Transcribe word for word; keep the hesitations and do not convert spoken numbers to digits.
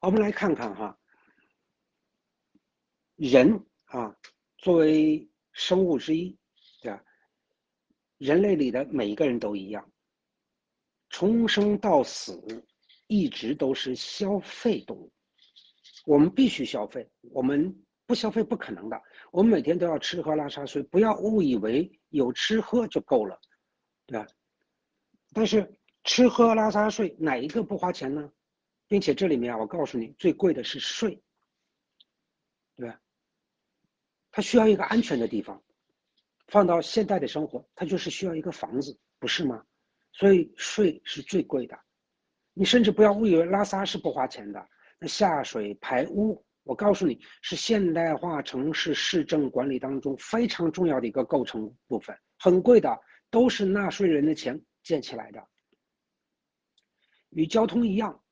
我们来看看哈，人啊，作为生物之一，对吧？人类里的每一个人都一样，从生到死，一直都是消费动物。我们必须消费，我们不消费不可能的。我们每天都要吃喝拉撒睡，不要误以为有吃喝就够了，对吧？但是吃喝拉撒睡哪一个不花钱呢？并且这里面啊，我告诉你，最贵的是睡，对吧？它需要一个安全的地方。放到现代的生活，它就是需要一个房子，不是吗？所以税是最贵的。你甚至不要误以为拉萨是不花钱的，那下水排污，我告诉你是现代化城市市政管理当中非常重要的一个构成部分，很贵的，都是纳税人的钱建起来的。与交通一样，